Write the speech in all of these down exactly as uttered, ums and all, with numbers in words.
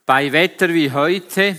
Bei Wetter wie heute,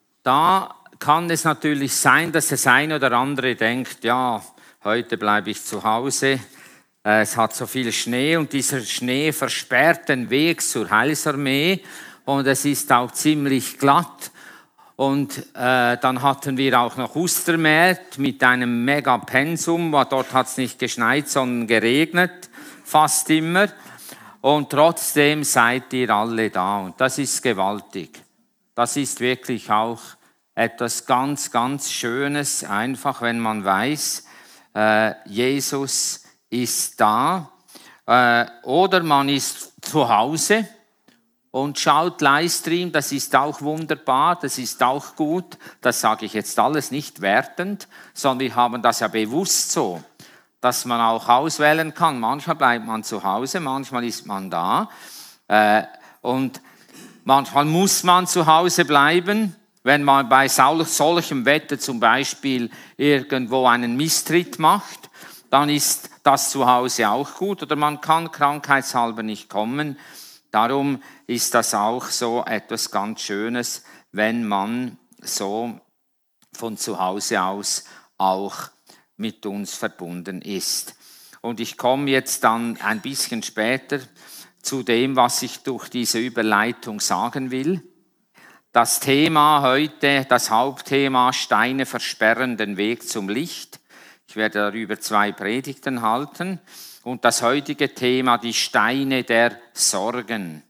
da kann es natürlich sein, dass das eine oder andere denkt, ja, heute bleibe ich zu Hause, es hat so viel Schnee und dieser Schnee versperrt den Weg zur Heilsarmee und es ist auch ziemlich glatt. Und äh, dann hatten wir auch noch Ustermärt mit einem Mega-Pensum, weil dort hat es nicht geschneit, sondern geregnet, fast immer. Und trotzdem seid ihr alle da und das ist gewaltig. Das ist wirklich auch etwas ganz, ganz Schönes, einfach wenn man weiß, äh, Jesus ist da. Äh, oder man ist zu Hause und schaut Livestream, das ist auch wunderbar, das ist auch gut. Das sage ich jetzt alles nicht wertend, sondern wir haben das ja bewusst so, dass man auch auswählen kann. Manchmal bleibt man zu Hause, manchmal ist man da. Äh, und manchmal muss man zu Hause bleiben, wenn man bei solchem Wetter zum Beispiel irgendwo einen Misstritt macht, dann ist das zu Hause auch gut. Oder man kann krankheitshalber nicht kommen. Darum ist das auch so etwas ganz Schönes, wenn man so von zu Hause aus auch mit uns verbunden ist. Und ich komme jetzt dann ein bisschen später zu dem, was ich durch diese Überleitung sagen will. Das Thema heute, das Hauptthema, Steine versperren den Weg zum Licht. Ich werde darüber zwei Predigten halten. Und das heutige Thema, die Steine der Sorgen.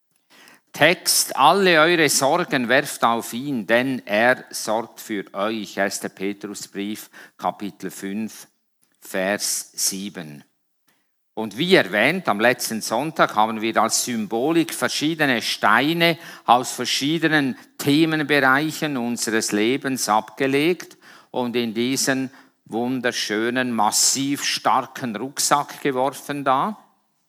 Text, alle eure Sorgen werft auf ihn, denn er sorgt für euch. erster Petrusbrief, Kapitel fünf, Vers sieben. Und wie erwähnt, am letzten Sonntag haben wir als Symbolik verschiedene Steine aus verschiedenen Themenbereichen unseres Lebens abgelegt und in diesen wunderschönen, massiv starken Rucksack geworfen da.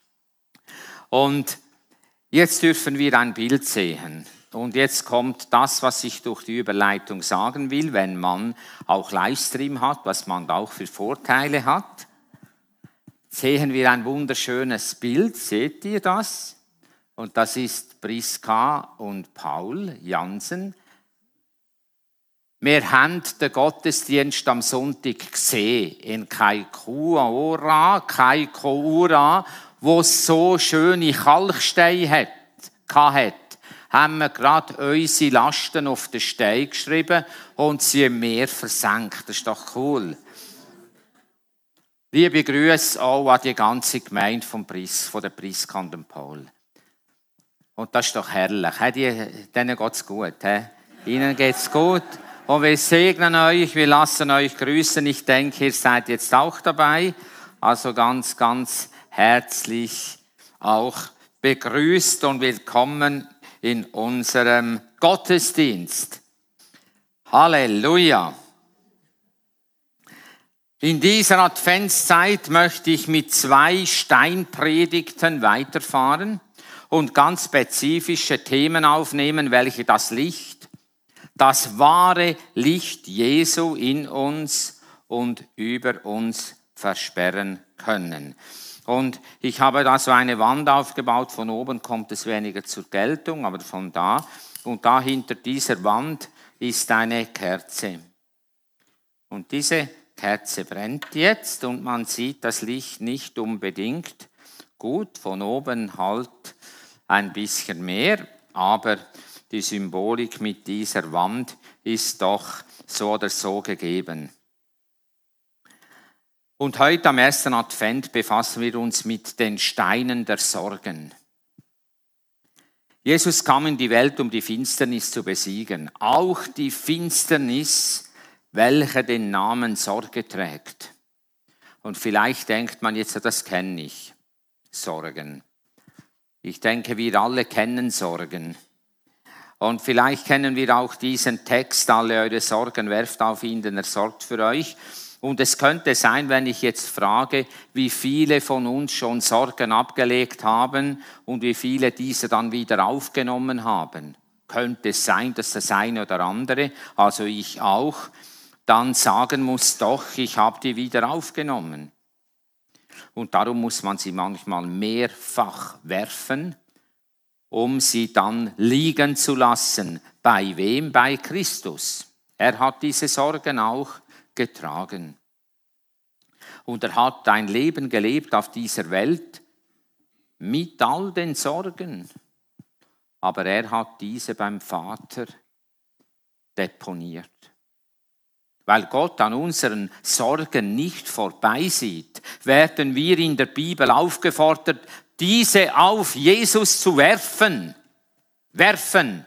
Und jetzt dürfen wir ein Bild sehen. Und jetzt kommt das, was ich durch die Überleitung sagen will, wenn man auch Livestream hat, was man auch für Vorteile hat. Sehen wir ein wunderschönes Bild, seht ihr das? Und das ist Priska und Paul Jansen. Wir haben den Gottesdienst am Sonntag gesehen, in Kaikoura, Kaikoura, wo es so schöne Kalksteine hat, hatte, haben wir gerade unsere Lasten auf den Stein geschrieben und sie im Meer versenkt. Das ist doch cool. Liebe Grüße auch an die ganze Gemeinde vom Pris, von der Priska und dem Paul. Und das ist doch herrlich. Denen geht es gut. He? Ihnen geht es gut. Und wir segnen euch, wir lassen euch grüßen. Ich denke, ihr seid jetzt auch dabei. Also ganz, ganz herzlich auch begrüßt und willkommen in unserem Gottesdienst. Halleluja! In dieser Adventszeit möchte ich mit zwei Steinpredigten weiterfahren und ganz spezifische Themen aufnehmen, welche das Licht, das wahre Licht Jesu in uns und über uns versperren können. Und ich habe da so eine Wand aufgebaut, von oben kommt es weniger zur Geltung, aber von da. Und da hinter dieser Wand ist eine Kerze. Und diese Kerze brennt jetzt und man sieht das Licht nicht unbedingt gut, von oben halt ein bisschen mehr, aber die Symbolik mit dieser Wand ist doch so oder so gegeben. Und heute am ersten Advent befassen wir uns mit den Steinen der Sorgen. Jesus kam in die Welt, um die Finsternis zu besiegen. Auch die Finsternis, welche den Namen Sorge trägt. Und vielleicht denkt man jetzt, das kenne ich, Sorgen. Ich denke, wir alle kennen Sorgen. Und vielleicht kennen wir auch diesen Text, alle eure Sorgen werft auf ihn, denn er sorgt für euch. Und es könnte sein, wenn ich jetzt frage, wie viele von uns schon Sorgen abgelegt haben und wie viele diese dann wieder aufgenommen haben. Könnte es sein, dass das eine oder andere, also ich auch, dann sagen muss, doch, ich habe die wieder aufgenommen. Und darum muss man sie manchmal mehrfach werfen um sie dann liegen zu lassen. Bei wem? Bei Christus. Er hat diese Sorgen auch getragen. Und er hat ein Leben gelebt auf dieser Welt mit all den Sorgen. Aber er hat diese beim Vater deponiert. Weil Gott an unseren Sorgen nicht vorbeisieht, werden wir in der Bibel aufgefordert, diese auf Jesus zu werfen. Werfen.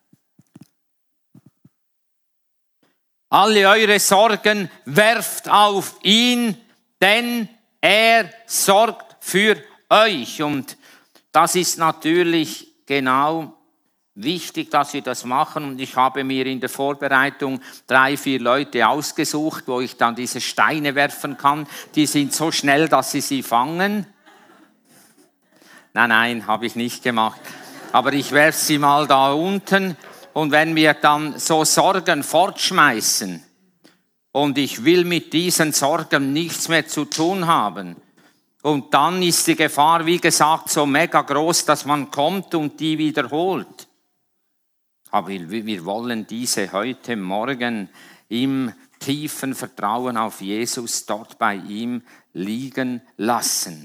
Alle eure Sorgen werft auf ihn, denn er sorgt für euch. Und das ist natürlich genau wichtig, dass wir das machen. Und ich habe mir in der Vorbereitung drei, vier Leute ausgesucht, wo ich dann diese Steine werfen kann. Die sind so schnell, dass sie sie fangen. Nein, nein, habe ich nicht gemacht. Aber ich werfe sie mal da unten. Und wenn wir dann so Sorgen fortschmeißen und ich will mit diesen Sorgen nichts mehr zu tun haben, und dann ist die Gefahr, wie gesagt, so mega groß, dass man kommt und die wiederholt. Aber wir wollen diese heute Morgen im tiefen Vertrauen auf Jesus dort bei ihm liegen lassen.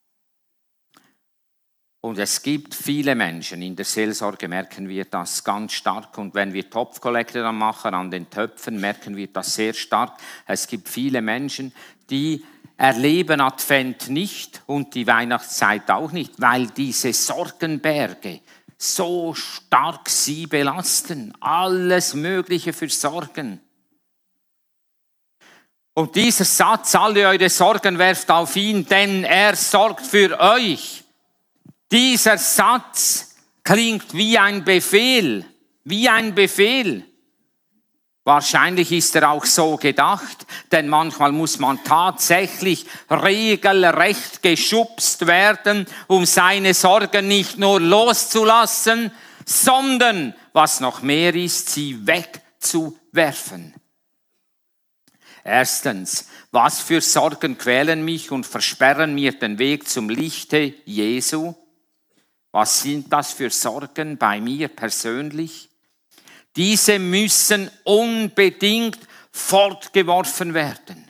Und es gibt viele Menschen, in der Seelsorge merken wir das ganz stark. Und wenn wir Topfkollekte dann machen, an den Töpfen, merken wir das sehr stark. Es gibt viele Menschen, die erleben Advent nicht und die Weihnachtszeit auch nicht, weil diese Sorgenberge so stark sie belasten. Alles Mögliche für Sorgen. Und dieser Satz, alle eure Sorgen werft auf ihn, denn er sorgt für euch. Dieser Satz klingt wie ein Befehl, wie ein Befehl. Wahrscheinlich ist er auch so gedacht, denn manchmal muss man tatsächlich regelrecht geschubst werden, um seine Sorgen nicht nur loszulassen, sondern, was noch mehr ist, sie wegzuwerfen. Erstens, was für Sorgen quälen mich und versperren mir den Weg zum Lichte Jesu? Was sind das für Sorgen bei mir persönlich? Diese müssen unbedingt fortgeworfen werden.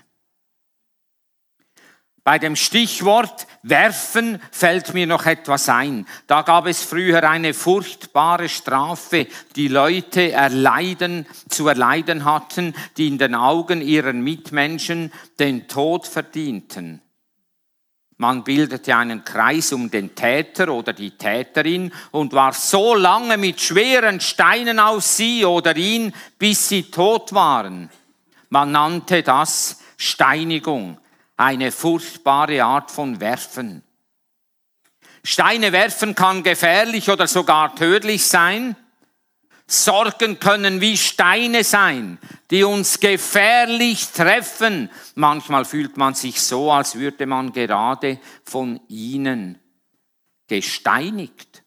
Bei dem Stichwort werfen fällt mir noch etwas ein. Da gab es früher eine furchtbare Strafe, die Leute erleiden, zu erleiden hatten, die in den Augen ihrer Mitmenschen den Tod verdienten. Man bildete einen Kreis um den Täter oder die Täterin und warf so lange mit schweren Steinen auf sie oder ihn, bis sie tot waren. Man nannte das Steinigung, eine furchtbare Art von Werfen. Steine werfen kann gefährlich oder sogar tödlich sein. Sorgen können wie Steine sein, die uns gefährlich treffen. Manchmal fühlt man sich so, als würde man gerade von ihnen gesteinigt.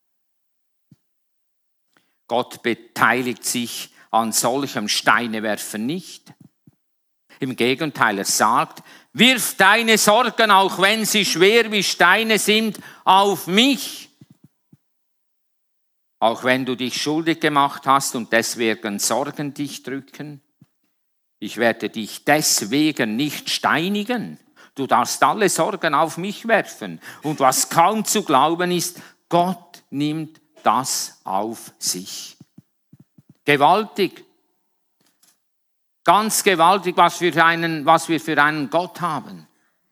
Gott beteiligt sich an solchem Steinewerfen nicht. Im Gegenteil, er sagt, wirf deine Sorgen, auch wenn sie schwer wie Steine sind, auf mich. Auch wenn du dich schuldig gemacht hast und deswegen Sorgen dich drücken. Ich werde dich deswegen nicht steinigen. Du darfst alle Sorgen auf mich werfen. Und was kaum zu glauben ist, Gott nimmt das auf sich. Gewaltig. Ganz gewaltig, was wir für einen, was wir für einen Gott haben.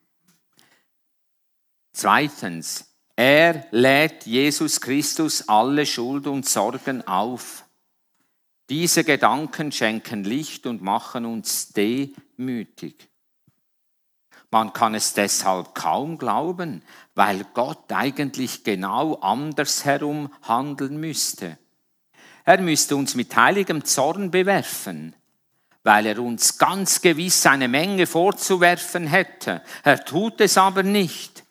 Zweitens. Er lädt Jesus Christus alle Schuld und Sorgen auf. Diese Gedanken schenken Licht und machen uns demütig. Man kann es deshalb kaum glauben, weil Gott eigentlich genau andersherum handeln müsste. Er müsste uns mit heiligem Zorn bewerfen, weil er uns ganz gewiss eine Menge vorzuwerfen hätte. Er tut es aber nicht.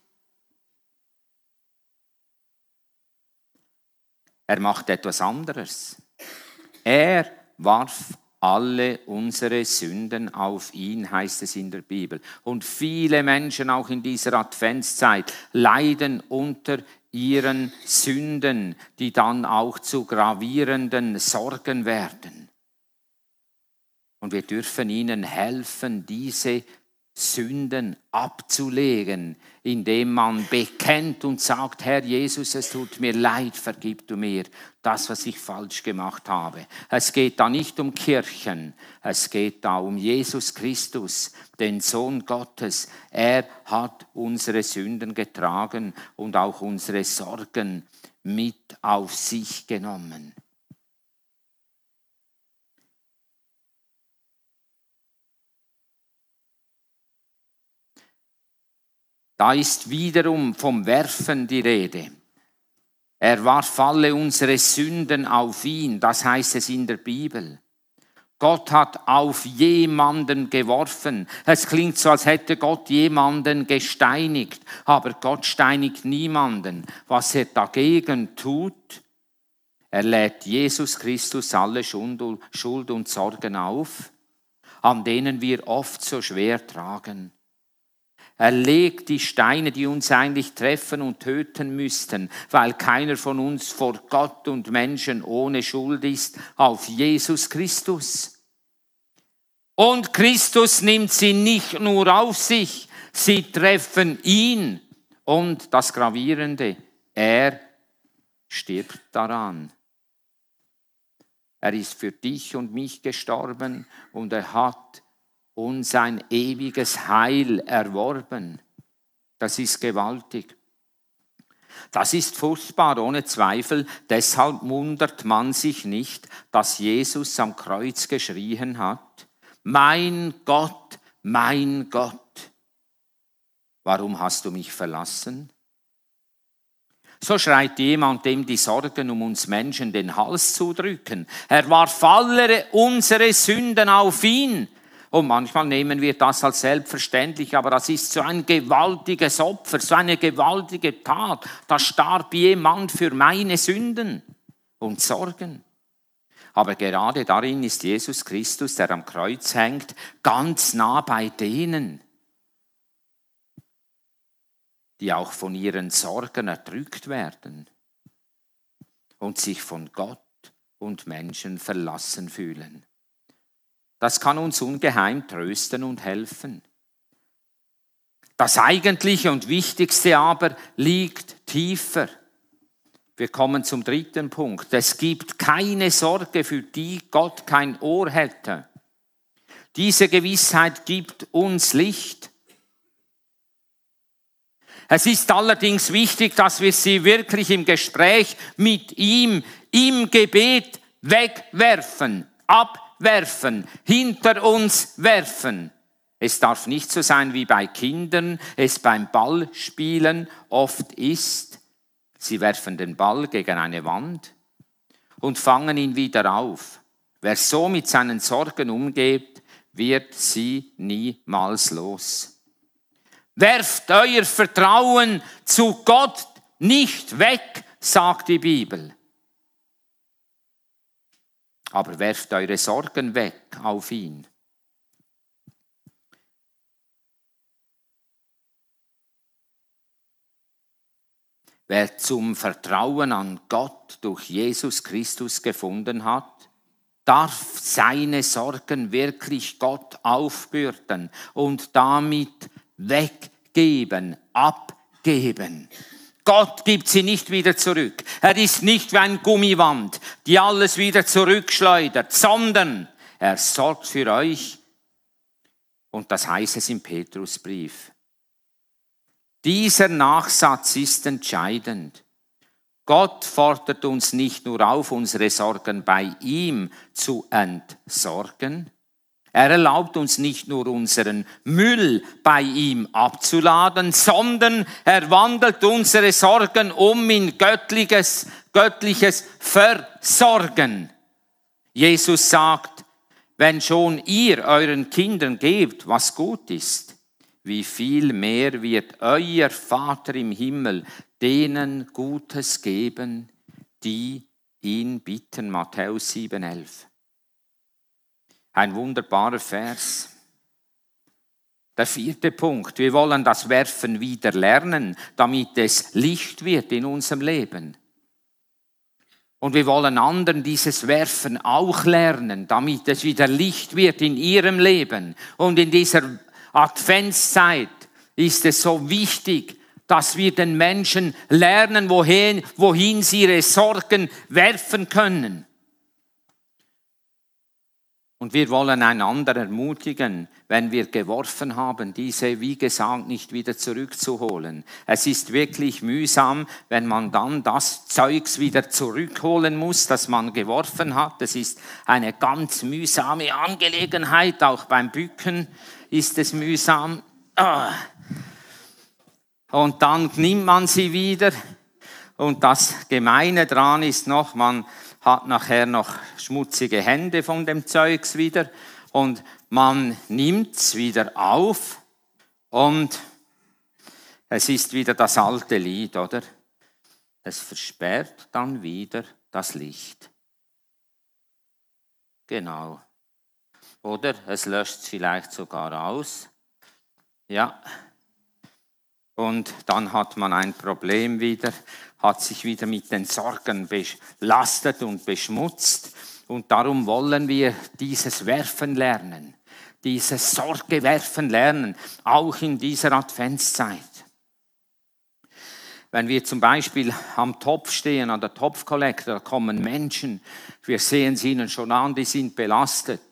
Er macht etwas anderes. Er warf alle unsere Sünden auf ihn, heißt es in der Bibel. Und viele Menschen auch in dieser Adventszeit leiden unter ihren Sünden, die dann auch zu gravierenden Sorgen werden. Und wir dürfen ihnen helfen, diese Sünden abzulegen, indem man bekennt und sagt, Herr Jesus, es tut mir leid, vergib du mir das, was ich falsch gemacht habe. Es geht da nicht um Kirchen, es geht da um Jesus Christus, den Sohn Gottes. Er hat unsere Sünden getragen und auch unsere Sorgen mit auf sich genommen. Da ist wiederum vom Werfen die Rede. Er warf alle unsere Sünden auf ihn, das heißt es in der Bibel. Gott hat auf jemanden geworfen. Es klingt so, als hätte Gott jemanden gesteinigt, aber Gott steinigt niemanden. Was er dagegen tut, er lädt Jesus Christus alle Schuld und Sorgen auf, an denen wir oft so schwer tragen. Er legt die Steine, die uns eigentlich treffen und töten müssten, weil keiner von uns vor Gott und Menschen ohne Schuld ist, auf Jesus Christus. Und Christus nimmt sie nicht nur auf sich, sie treffen ihn. Und das Gravierende, er stirbt daran. Er ist für dich und mich gestorben und er hat uns ein ewiges Heil erworben. Das ist gewaltig. Das ist furchtbar, ohne Zweifel. Deshalb wundert man sich nicht, dass Jesus am Kreuz geschrien hat, mein Gott, mein Gott, warum hast du mich verlassen? So schreit jemand, dem die Sorgen um uns Menschen den Hals zudrücken. Er warf alle unsere Sünden auf ihn. Und manchmal nehmen wir das als selbstverständlich, aber das ist so ein gewaltiges Opfer, so eine gewaltige Tat. Da starb jemand für meine Sünden und Sorgen. Aber gerade darin ist Jesus Christus, der am Kreuz hängt, ganz nah bei denen, die auch von ihren Sorgen erdrückt werden und sich von Gott und Menschen verlassen fühlen. Das kann uns ungeheim trösten und helfen. Das Eigentliche und Wichtigste aber liegt tiefer. Wir kommen zum dritten Punkt. Es gibt keine Sorge, für die Gott kein Ohr hätte. Diese Gewissheit gibt uns Licht. Es ist allerdings wichtig, dass wir sie wirklich im Gespräch mit ihm, im Gebet wegwerfen, abwerfen, hinter uns werfen. Es darf nicht so sein wie bei Kindern, es beim Ballspielen oft ist. Sie werfen den Ball gegen eine Wand und fangen ihn wieder auf. Wer so mit seinen Sorgen umgeht, wird sie niemals los. Werft euer Vertrauen zu Gott nicht weg, sagt die Bibel. Aber werft eure Sorgen weg auf ihn. Wer zum Vertrauen an Gott durch Jesus Christus gefunden hat, darf seine Sorgen wirklich Gott aufbürden und damit weggeben, abgeben. Gott gibt sie nicht wieder zurück. Er ist nicht wie ein Gummiwand, die alles wieder zurückschleudert, sondern er sorgt für euch. Und das heißt es im Petrusbrief. Dieser Nachsatz ist entscheidend. Gott fordert uns nicht nur auf, unsere Sorgen bei ihm zu entsorgen. Er erlaubt uns nicht nur unseren Müll bei ihm abzuladen, sondern er wandelt unsere Sorgen um in göttliches, göttliches Versorgen. Jesus sagt, wenn schon ihr euren Kindern gebt, was gut ist, wie viel mehr wird euer Vater im Himmel denen Gutes geben, die ihn bitten. Matthäus sieben, elf. Ein wunderbarer Vers. Der vierte Punkt, wir wollen das Werfen wieder lernen, damit es Licht wird in unserem Leben. Und wir wollen anderen dieses Werfen auch lernen, damit es wieder Licht wird in ihrem Leben. Und in dieser Adventszeit ist es so wichtig, dass wir den Menschen lernen, wohin, wohin sie ihre Sorgen werfen können. Und wir wollen einander ermutigen, wenn wir geworfen haben, diese, wie gesagt, nicht wieder zurückzuholen. Es ist wirklich mühsam, wenn man dann das Zeugs wieder zurückholen muss, das man geworfen hat. Es ist eine ganz mühsame Angelegenheit, auch beim Bücken ist es mühsam. Und dann nimmt man sie wieder. Und das Gemeine dran ist noch, man hat nachher noch schmutzige Hände von dem Zeugs wieder und man nimmt's wieder auf und es ist wieder das alte Lied, oder? Es versperrt dann wieder das Licht. Genau. Oder es löscht es vielleicht sogar aus. Ja. Und dann hat man ein Problem wieder, hat sich wieder mit den Sorgen belastet und beschmutzt. Und darum wollen wir dieses Werfen lernen, dieses Sorge werfen lernen, auch in dieser Adventszeit. Wenn wir zum Beispiel am Topf stehen, an der Topfkollekte, da kommen Menschen, wir sehen sie ihnen schon an, die sind belastet.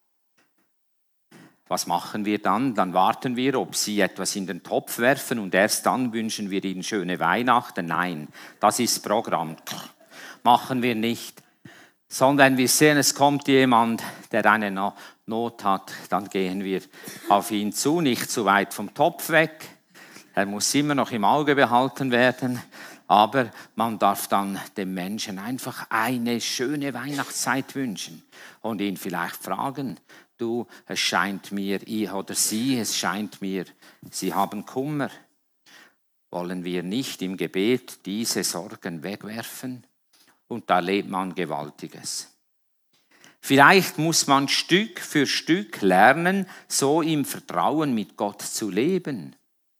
Was machen wir dann? Dann warten wir, ob sie etwas in den Topf werfen und erst dann wünschen wir ihnen schöne Weihnachten. Nein, das ist Programm. Machen wir nicht. Sondern wenn wir sehen, es kommt jemand, der eine Not hat, dann gehen wir auf ihn zu, nicht zu weit vom Topf weg. Er muss immer noch im Auge behalten werden, aber man darf dann dem Menschen einfach eine schöne Weihnachtszeit wünschen und ihn vielleicht fragen, du, es scheint mir, ich oder sie, es scheint mir, sie haben Kummer. Wollen wir nicht im Gebet diese Sorgen wegwerfen? Und da lebt man Gewaltiges. Vielleicht muss man Stück für Stück lernen, so im Vertrauen mit Gott zu leben.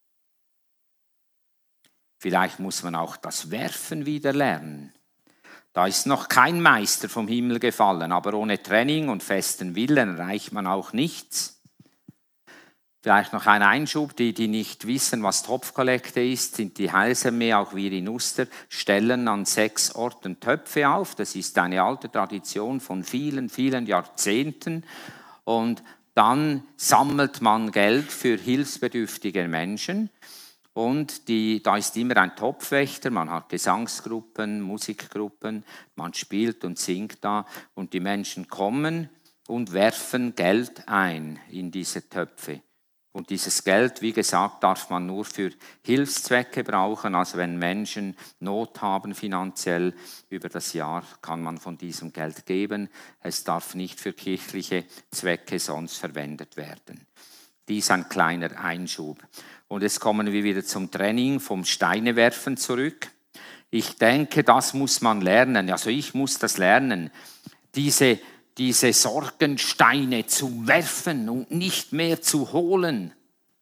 Vielleicht muss man auch das Werfen wieder lernen. Da ist noch kein Meister vom Himmel gefallen, aber ohne Training und festen Willen erreicht man auch nichts. Vielleicht noch ein Einschub, die, die nicht wissen, was Topfkollekte ist, sind die Heilsarmee, auch wir in Uster, stellen an sechs Orten Töpfe auf. Das ist eine alte Tradition von vielen, vielen Jahrzehnten. Und dann sammelt man Geld für hilfsbedürftige Menschen. Und die, da ist immer ein Topfwächter, man hat Gesangsgruppen, Musikgruppen, man spielt und singt da und die Menschen kommen und werfen Geld ein in diese Töpfe. Und dieses Geld, wie gesagt, darf man nur für Hilfszwecke brauchen. Also wenn Menschen Not haben finanziell über das Jahr, kann man von diesem Geld geben. Es darf nicht für kirchliche Zwecke sonst verwendet werden. Dies ein kleiner Einschub. Und jetzt kommen wir wieder zum Training vom Steinewerfen zurück. Ich denke, das muss man lernen. Also ich muss das lernen, diese, diese Sorgensteine zu werfen und nicht mehr zu holen.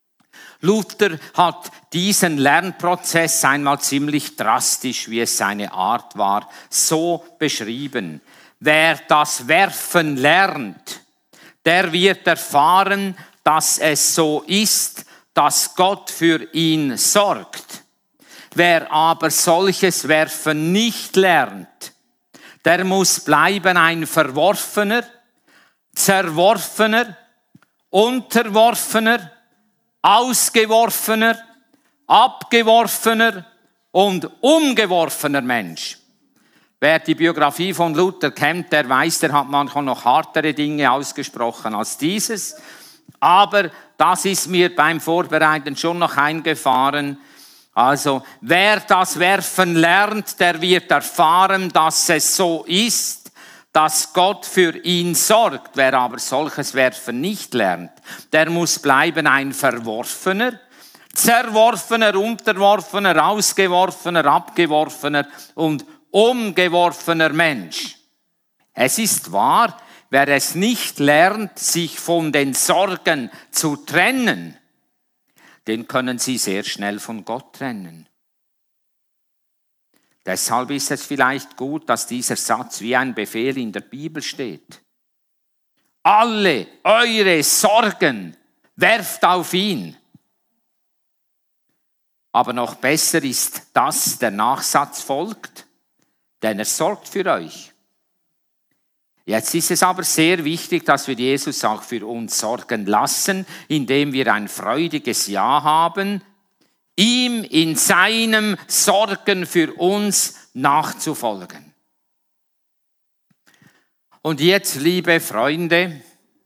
Luther hat diesen Lernprozess einmal ziemlich drastisch, wie es seine Art war, so beschrieben. Wer das Werfen lernt, der wird erfahren, dass es so ist, dass Gott für ihn sorgt. Wer aber solches Werfen nicht lernt, der muss bleiben ein Verworfener, Zerworfener, Unterworfener, Ausgeworfener, Abgeworfener und umgeworfener Mensch. Wer die Biografie von Luther kennt, der weiß, der hat manchmal noch hartere Dinge ausgesprochen als dieses. Aber das ist mir beim Vorbereiten schon noch eingefahren. Also, wer das Werfen lernt, der wird erfahren, dass es so ist, dass Gott für ihn sorgt. Wer aber solches Werfen nicht lernt, der muss bleiben ein Verworfener, Zerworfener, Unterworfener, Ausgeworfener, Abgeworfener und umgeworfener Mensch. Es ist wahr, wer es nicht lernt, sich von den Sorgen zu trennen, den können Sie sehr schnell von Gott trennen. Deshalb ist es vielleicht gut, dass dieser Satz wie ein Befehl in der Bibel steht. Alle eure Sorgen werft auf ihn. Aber noch besser ist, dass der Nachsatz folgt, denn er sorgt für euch. Jetzt ist es aber sehr wichtig, dass wir Jesus auch für uns sorgen lassen, indem wir ein freudiges Ja haben, ihm in seinem Sorgen für uns nachzufolgen. Und jetzt, liebe Freunde,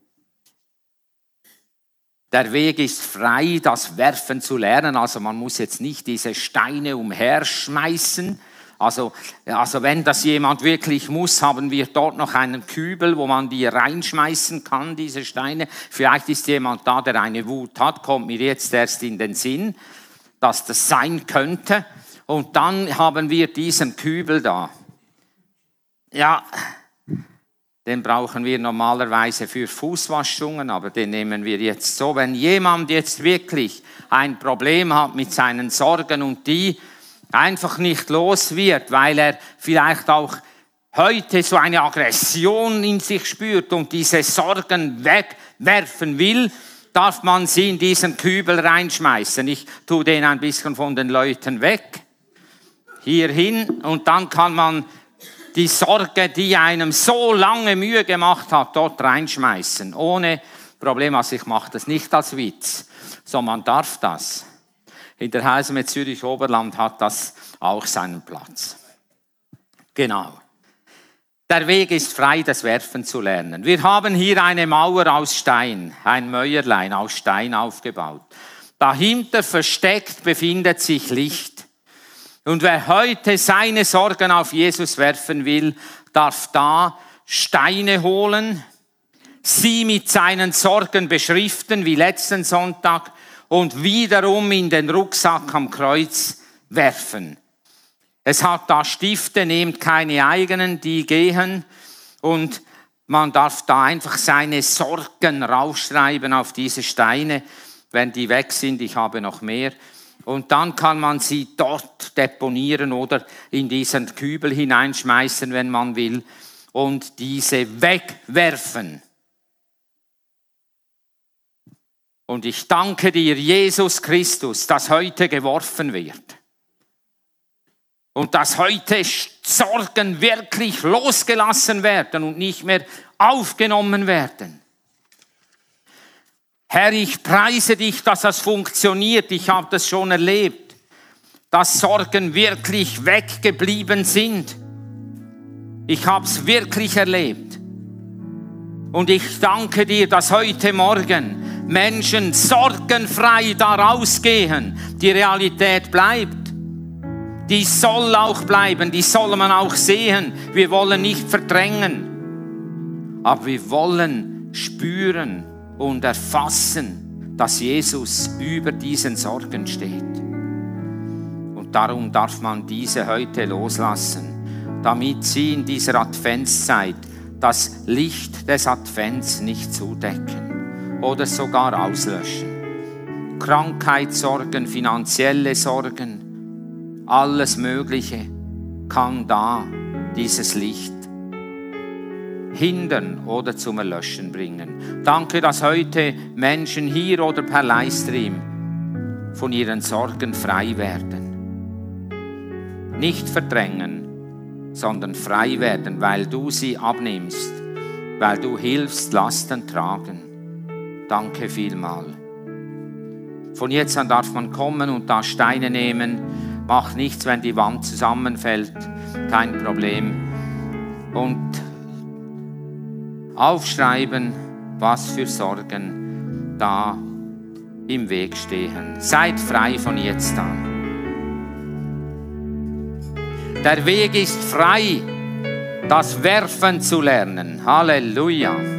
der Weg ist frei, das Werfen zu lernen. Also man muss jetzt nicht diese Steine umherschmeißen. Also, also wenn das jemand wirklich muss, haben wir dort noch einen Kübel, wo man die reinschmeißen kann, diese Steine. Vielleicht ist jemand da, der eine Wut hat, kommt mir jetzt erst in den Sinn, dass das sein könnte. Und dann haben wir diesen Kübel da. Ja, den brauchen wir normalerweise für Fußwaschungen, aber den nehmen wir jetzt so. Wenn jemand jetzt wirklich ein Problem hat mit seinen Sorgen und die einfach nicht los wird, weil er vielleicht auch heute so eine Aggression in sich spürt und diese Sorgen wegwerfen will, darf man sie in diesen Kübel reinschmeißen. Ich tue den ein bisschen von den Leuten weg, hierhin, und dann kann man die Sorge, die einem so lange Mühe gemacht hat, dort reinschmeißen. Ohne Problem. Also ich mache das nicht als Witz, sondern man darf das. In der Heilsame Zürich Oberland hat das auch seinen Platz. Genau. Der Weg ist frei, das Werfen zu lernen. Wir haben hier eine Mauer aus Stein, ein Mäuerlein aus Stein aufgebaut. Dahinter versteckt befindet sich Licht. Und wer heute seine Sorgen auf Jesus werfen will, darf da Steine holen, sie mit seinen Sorgen beschriften, wie letzten Sonntag, und wiederum in den Rucksack am Kreuz werfen. Es hat da Stifte, nehmt keine eigenen, die gehen, und man darf da einfach seine Sorgen raufschreiben auf diese Steine, wenn die weg sind. Ich habe noch mehr. Und dann kann man sie dort deponieren oder in diesen Kübel hineinschmeißen, wenn man will, und diese wegwerfen. Und ich danke dir, Jesus Christus, dass heute geworfen wird. Und dass heute Sorgen wirklich losgelassen werden und nicht mehr aufgenommen werden. Herr, ich preise dich, dass das funktioniert. Ich habe das schon erlebt, dass Sorgen wirklich weggeblieben sind. Ich habe es wirklich erlebt. Und ich danke dir, dass heute Morgen Menschen sorgenfrei da rausgehen. Die Realität bleibt. Die soll auch bleiben, die soll man auch sehen. Wir wollen nicht verdrängen, aber wir wollen spüren und erfassen, dass Jesus über diesen Sorgen steht. Und darum darf man diese heute loslassen, damit sie in dieser Adventszeit das Licht des Advents nicht zudecken oder sogar auslöschen. Krankheitssorgen, finanzielle Sorgen, alles Mögliche kann da dieses Licht hindern oder zum Erlöschen bringen. Danke, dass heute Menschen hier oder per Livestream von ihren Sorgen frei werden. Nicht verdrängen, sondern frei werden, weil du sie abnimmst, weil du hilfst, Lasten tragen. Danke vielmal. Von jetzt an darf man kommen und da Steine nehmen. Macht nichts, wenn die Wand zusammenfällt. Kein Problem. Und aufschreiben, was für Sorgen da im Weg stehen. Seid frei von jetzt an. Der Weg ist frei, das Werfen zu lernen. Halleluja.